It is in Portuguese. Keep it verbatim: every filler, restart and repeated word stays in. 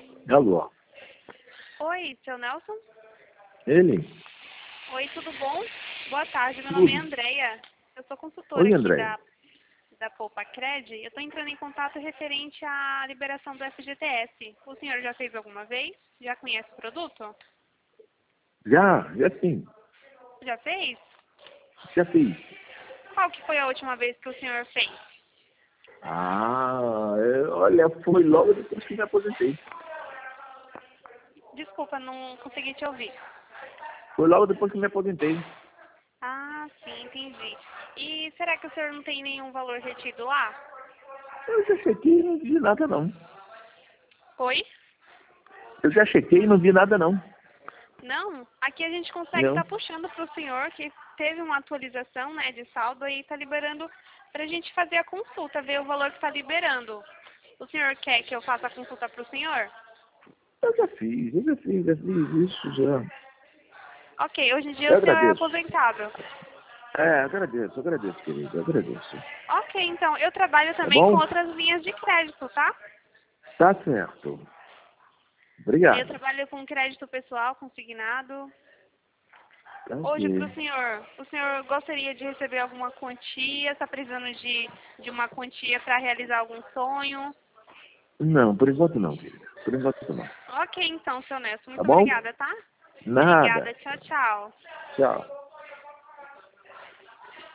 Alô? Oi, seu Nelson? Ele? Oi, tudo bom? Boa tarde, meu Tudo. nome é Andreia. Eu sou consultora Oi, aqui André. da, da Poupa Cred. Eu estou entrando em contato referente à liberação do F G T S. O senhor já fez alguma vez? Já conhece o produto? Já, já sim. Já fez? Já fiz. Qual que foi a última vez que o senhor fez? Ah, é, olha, foi logo depois que me aposentei. Desculpa, não consegui te ouvir. Foi logo depois que me aposentei. Ah, sim, entendi. E será que o senhor não tem nenhum valor retido lá? Eu já chequei e não vi nada não. Oi? Eu já chequei e não vi nada não. Não, aqui a gente consegue Não. estar puxando para o senhor que teve uma atualização, né, de saldo e está liberando para a gente fazer a consulta, ver o valor que está liberando. O senhor quer que eu faça a consulta para o senhor? Eu já fiz, eu já fiz, já fiz isso já. Ok, hoje em dia Eu o senhor é agradeço. aposentado. É, agradeço, agradeço, querido, agradeço. Ok, então, eu trabalho Tá também com bom? outras linhas de crédito, tá? Tá certo. Eu Obrigado. trabalho com crédito pessoal consignado. Tá Hoje, para ok. o senhor, o senhor gostaria de receber alguma quantia? Está precisando de, de uma quantia para realizar algum sonho? Não, por enquanto não, querido. Por enquanto não. Ok, então, seu Nelson. Tá Muito bom? obrigada, tá? Nada. Obrigada. Tchau, tchau. Tchau.